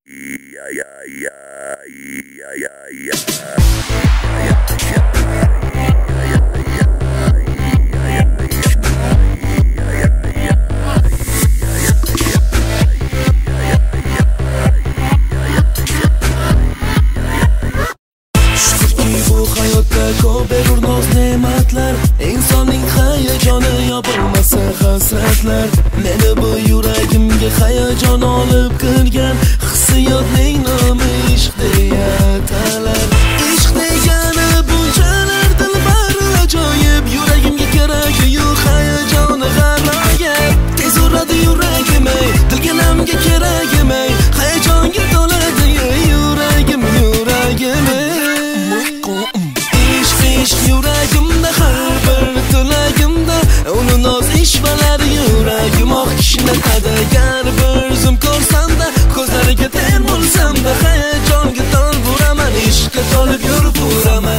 ko'p berur noz ne'matlar, insonning hayajoni yopilmasa hasratlar. Meni bu yuragimga hayajon olib kirgan hissiyotning nomi ishq deya atalar. Ishq degani bunchalar dilbar ajoyib, yuragimga keragi yo'q hayajoni g'aroyib. Tez uradi yuragim ey, dilginamga keragim ey, hayajonga to'ladi yuragim ey. Ishq yuragimda har bir tilagimda, uni noz ishvalari yuragim oq kishnatadi. Gar bir zum ko'rsamda, ko'zlariga termulsamda, hayajonga tol buraman, ishqqa to'lib yurib uraman.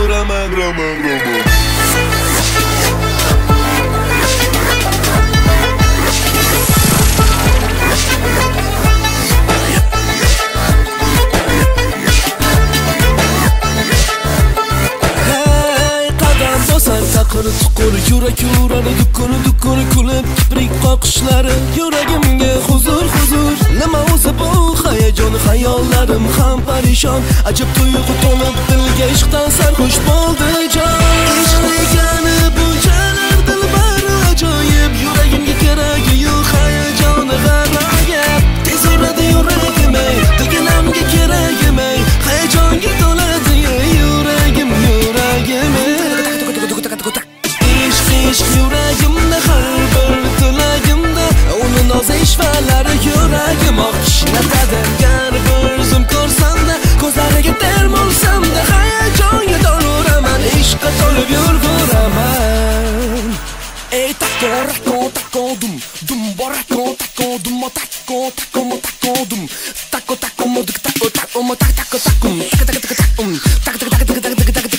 Tuqur yurak uradi dukuni kulib kiprik qoqishlari, yuragimga huzur. Nima o'zi bu hayajon, xayollarim ham parishon, ajab tuyg'u to'lib dilga ishqdan sarxush bo'ldi jon. Ishq degani bunchalar dilbar ajoyib, yuragimga keragi yo'q hayajoni g'aroyib. Tez uradi yuragim ey, dilginamga keragim ey, hayajonga to'ladi yuragim ey. Ishq yuragimda har bir tilagimda, uni noz ishvalari yuragim oq kishnatadi. Gar bir zum ko'rsamda, ko'zlariga termulsamda, hayajonga to'luraman, ishqqa to'lib yuraman. Ey tako dum borako dum tako dum tako mo dik tako mo tako